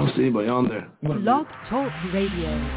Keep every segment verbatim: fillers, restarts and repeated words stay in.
don't see anybody on there. Blog Talk Radio.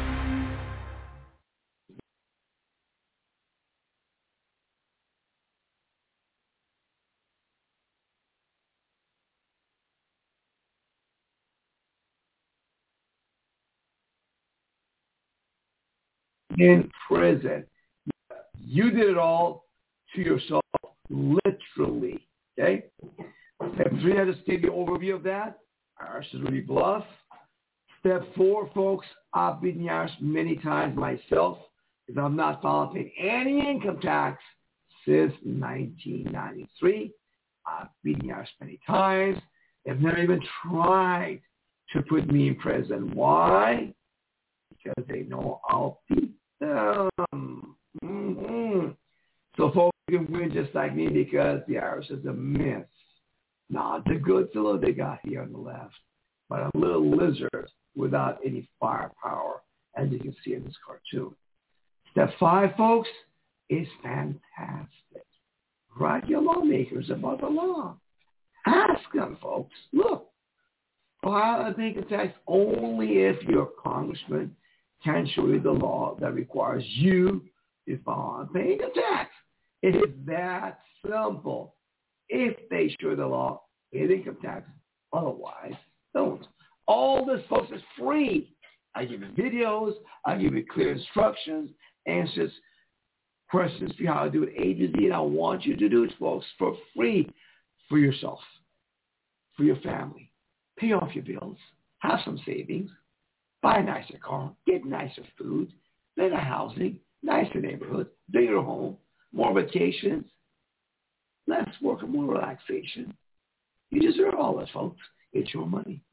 In prison. You did it all to yourself, literally. Okay? Step three, I just gave you an overview of that. I R S is really bluff. Step four, folks, I've been the I R S many times myself because I've not filed paid any income tax since nineteen ninety-three. I've been the I R S many times. They've never even tried to put me in prison. Why? Because they know I'll beat them. Mm-hmm. So folks can win just like me because the I R S is a myth. Not the good fellow they got here on the left, but a little lizard without any firepower, as you can see in this cartoon. Step five, folks, is fantastic. Write your lawmakers about the law. Ask them, folks. Look, file a income tax only if your congressman can show you the law that requires you to file a pay income tax. It is that simple. If they show the law, pay the income tax. Otherwise, don't. All this, folks, is free. I give you videos. I give you clear instructions, answers, questions for how to do it A to Z, and I want you to do it, folks, for free for yourself, for your family. Pay off your bills. Have some savings. Buy a nicer car. Get nicer food. Better housing. Nicer neighborhood. Bigger home. More vacations. Less work and more relaxation. You deserve all this, folks. It's your money.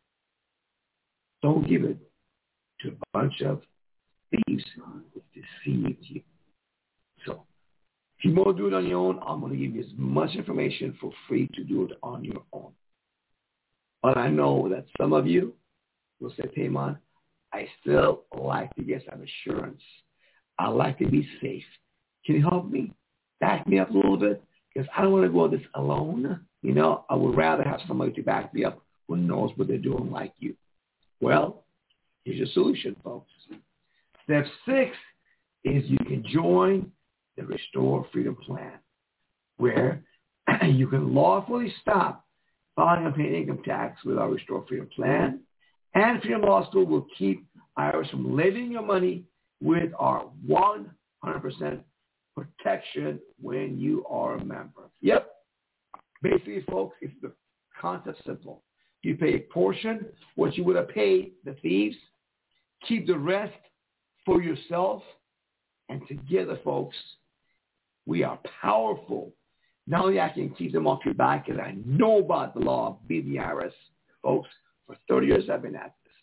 Don't give it to a bunch of thieves who deceived you. So, if you want to do it on your own, I'm going to give you as much information for free to do it on your own. But I know that some of you will say, hey, man, I still like to get some assurance. I like to be safe. Can you help me? Back me up a little bit? Because I don't want to go this alone. You know, I would rather have somebody to back me up who knows what they're doing like you. Well, here's your solution, folks. Step six is you can join the Restore Freedom Plan, where you can lawfully stop filing and paying income tax with our Restore Freedom Plan. And Freedom Law School will keep I R S from levying your money with our one hundred percent protection when you are a member. Yep. Basically, folks, it's the concept simple. You pay a portion, what you would have paid the thieves, keep the rest for yourself, and together, folks, we are powerful. Not only I can keep them off your back, because I know about the law of being the I R S, folks. For thirty years I've been at this.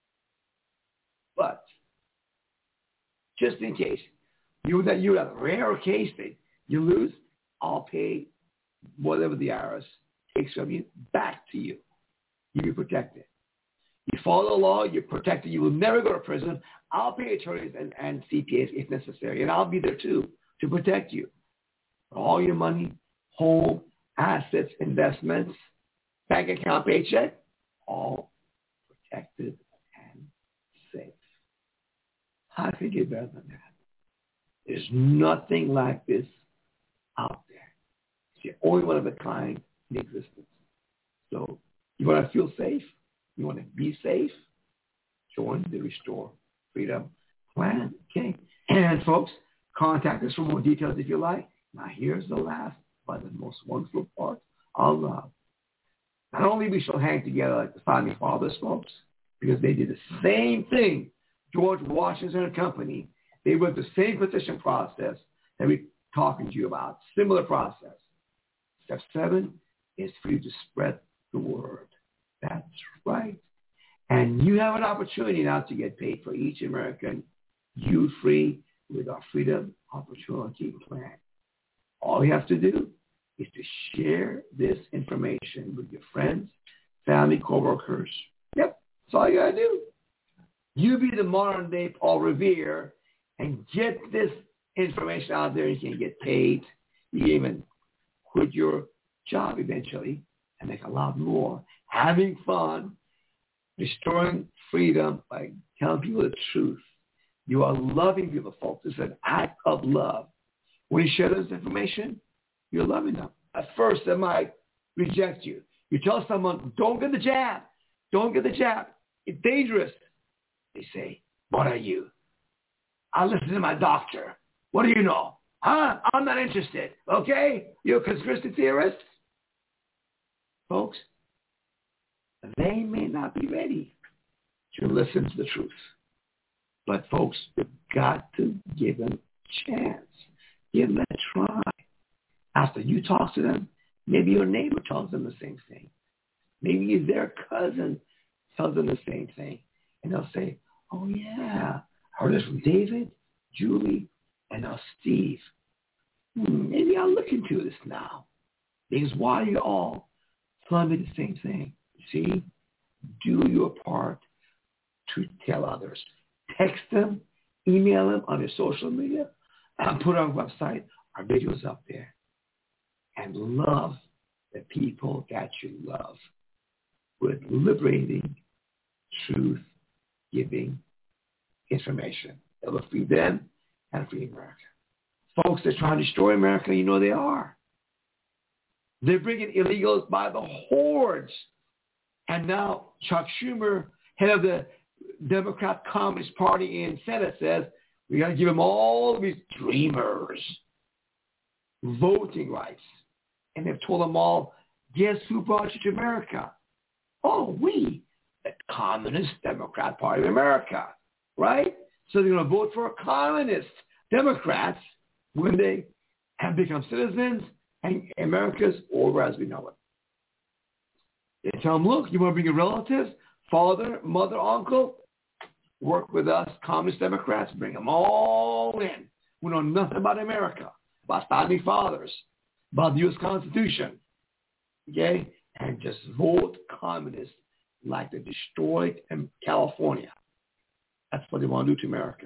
But just in case you that you have a rare case that you lose, I'll pay whatever the I R S takes from you back to you. You be protected. You follow the law, you're protected. You will never go to prison. I'll pay attorneys and, and C P As if necessary, and I'll be there too to protect you. All your money, home, assets, investments, bank account, paycheck, all protected and safe. How could you get better than that? There's nothing like this out there. It's the only one of a kind in existence. So you want to feel safe? You want to be safe? Join the Restore Freedom Plan. Okay. And folks, contact us for more details if you like. Now here's the last but the most wonderful part of love. Not only we shall hang together like the founding fathers, folks, because they did the same thing. George Washington and company, they went the same petition process that we're talking to you about. Similar process. Step seven is for you to spread the word. That's right. And you have an opportunity now to get paid for each American you free with our Freedom Opportunity Plan. All you have to do is to share this information with your friends, family, coworkers. Yep, that's all you got to do. You be the modern day Paul Revere and get this information out there. You can get paid. You can even quit your job eventually and make a lot more, having fun, Restoring freedom by telling people the truth. You are loving people, folks. It's an act of love. When you share this information, you're loving them. At first, they might reject you. You tell someone, don't get the jab. Don't get the jab. It's dangerous. They say, what are you? I listen to my doctor. What do you know? Huh? I'm not interested. Okay? You're a conspiracy theorist? Folks, they may not be ready to listen to the truth. But folks, you've got to give them a chance. Give them a try. After you talk to them, maybe your neighbor tells them the same thing. Maybe their cousin tells them the same thing. And they'll say, oh yeah, I heard this from David, Julie, and now Steve. Hmm, maybe I'll look into this now. Because why are you all telling me the same thing? See, do your part to tell others. Text them, email them on your social media, and put on our website, our videos up there. And love the people that you love with liberating, truth-giving information that will free them and free America. Folks, they're trying to destroy America. You know they are. They're bringing illegals by the hordes. And now Chuck Schumer, head of the Democrat Communist Party in Senate, says we got to give them all these dreamers voting rights. And they've told them all, guess who brought you to America? Oh, we, the Communist Democrat Party of America, right? So they're going to vote for communist Democrats when they have become citizens and America's over as we know it. They tell them, look, you want to bring your relatives, father, mother, uncle, work with us, Communist Democrats, bring them all in. We know nothing about America, about founding fathers, about the U S Constitution, okay? And just vote communist like they destroyed in California. That's what they want to do to America.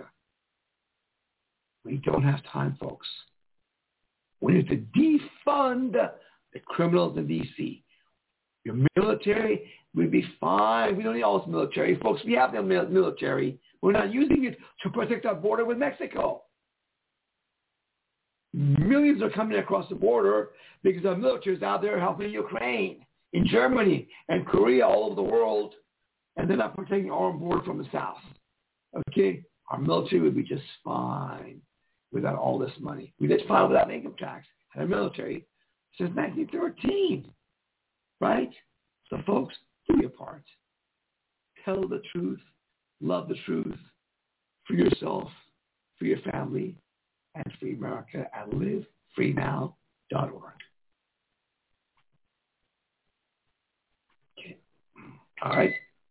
We don't have time, folks. We need to defund the criminals in D C. Your military, we'd be fine. We don't need all this military. Folks, we have the military. We're not using it to protect our border with Mexico. Millions are coming across the border because our military is out there helping Ukraine, in Germany, and Korea, all over the world, and they're not protecting our own border from the south. Okay? Our military would be just fine without all this money. We did fine without income tax and our military since nineteen thirteen, right? So, folks, do your part. Tell the truth, love the truth, for yourself, for your family, and free America at live free now dot org. Okay. All right.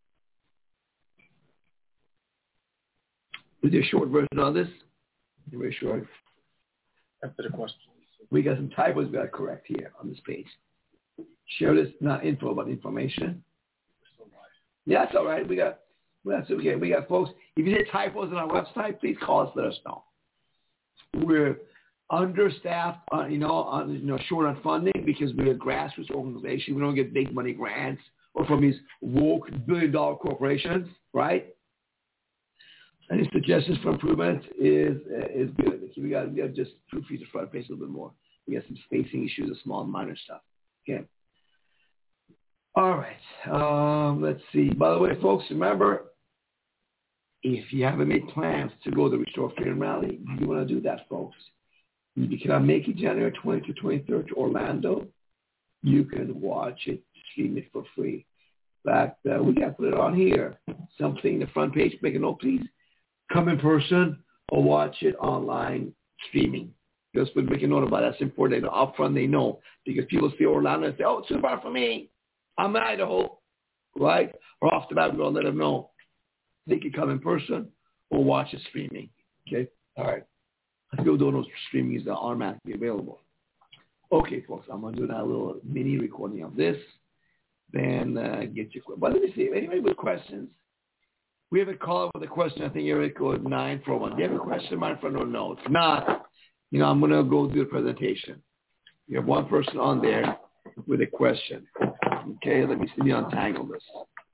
We'll do a short version on this. Very short. After the question. We got some typos we got to correct here on this page. Share this, not info, but information. Yeah, that's all right. We got, well, that's okay. We got folks. If you did typos on our website, please call us. Let us know. We're understaffed, uh, you know, on, you know, short on funding because we're a grassroots organization. We don't get big money grants or from these woke billion-dollar corporations, right? Any suggestions for improvement is uh, is good. We got we got just proofread the front page a little bit more. We got some spacing issues, a small minor stuff. Okay. All right. Um, let's see. By the way, folks, remember, if you haven't made plans to go to the Restore Freedom Rally, you want to do that, folks. If you cannot make it January twentieth to twenty-third to Orlando, you can watch it, stream it for free. In fact, uh, we got to put it on here. Something, the front page, make a note, please. Come in person or watch it online streaming. Just would make a note about that. That's important. They know up front they know. Because people see Orlando and say, oh, it's too far for me. I'm in Idaho. Right? Or off the bat, we're going to let them know. They can come in person or watch it streaming. Okay? All right. People don't know streaming is automatically available. Okay, folks. I'm going to do that little mini recording of this. Then uh, get your questions. But let me see. Anybody with questions? We have a call with a question. I think area code nine four one. Do you have a question, my friend, or no? If not, you know, I'm going to go do the presentation. You have one person on there with a question. Okay, let me see me untangle this.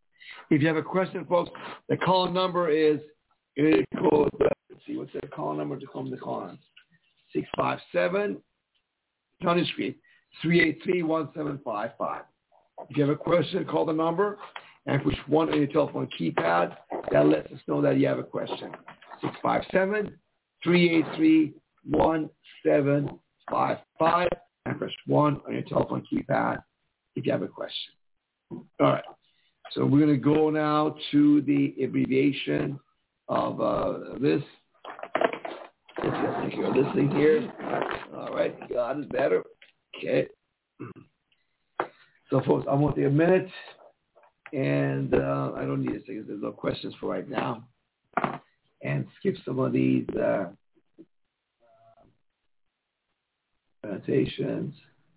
If you have a question, folks, the call number is, it code, uh, let's see, what's the call number to come to call on? six five seven, County Street, three eight three, one seven five five. If you have a question, call the number and push one on your telephone keypad. That lets us know that you have a question. six five seven, three eight three, one seven five five and press one on your telephone keypad if you have a question. All right. So we're going to go now to the abbreviation of uh, this. Let's just take care of this thing here. All right. God is better. Okay. So, folks, I want to take a minute, and uh, I don't need to say there's no questions for right now, and skip some of these uh, annotations.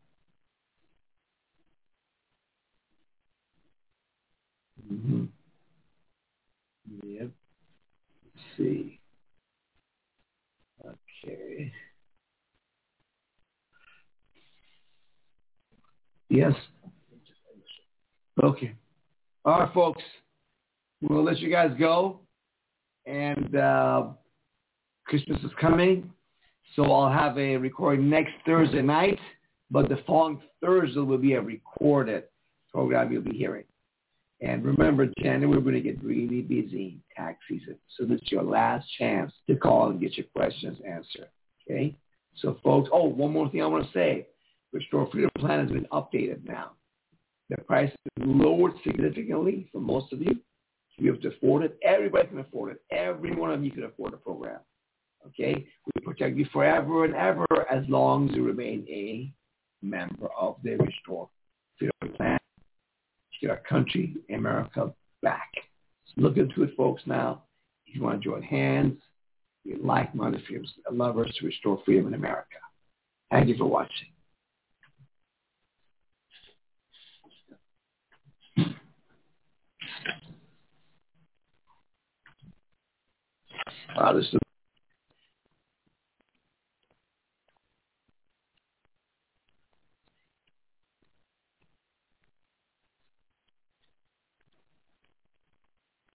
Mm-hmm. Yep. Let's see. Okay. Yes. Okay. All right, folks. We'll let you guys go. And uh, Christmas is coming. So I'll have a recording next Thursday night. But the following Thursday will be a recorded program you'll be hearing. And remember, January, we're going to get really busy tax season. So this is your last chance to call and get your questions answered. Okay? So, folks, oh, one more thing I want to say. Restore Freedom Plan has been updated now. The price is lowered significantly for most of you. You have to afford it. Everybody can afford it. Every one of you can afford the program. Okay? We protect you forever and ever as long as you remain a member of the Restore Freedom Plan. Get our country, America, back. So look into it, folks, now. If you want to join hands, we like-minded freedom lovers to restore freedom in America. Thank you for watching. Wow, this is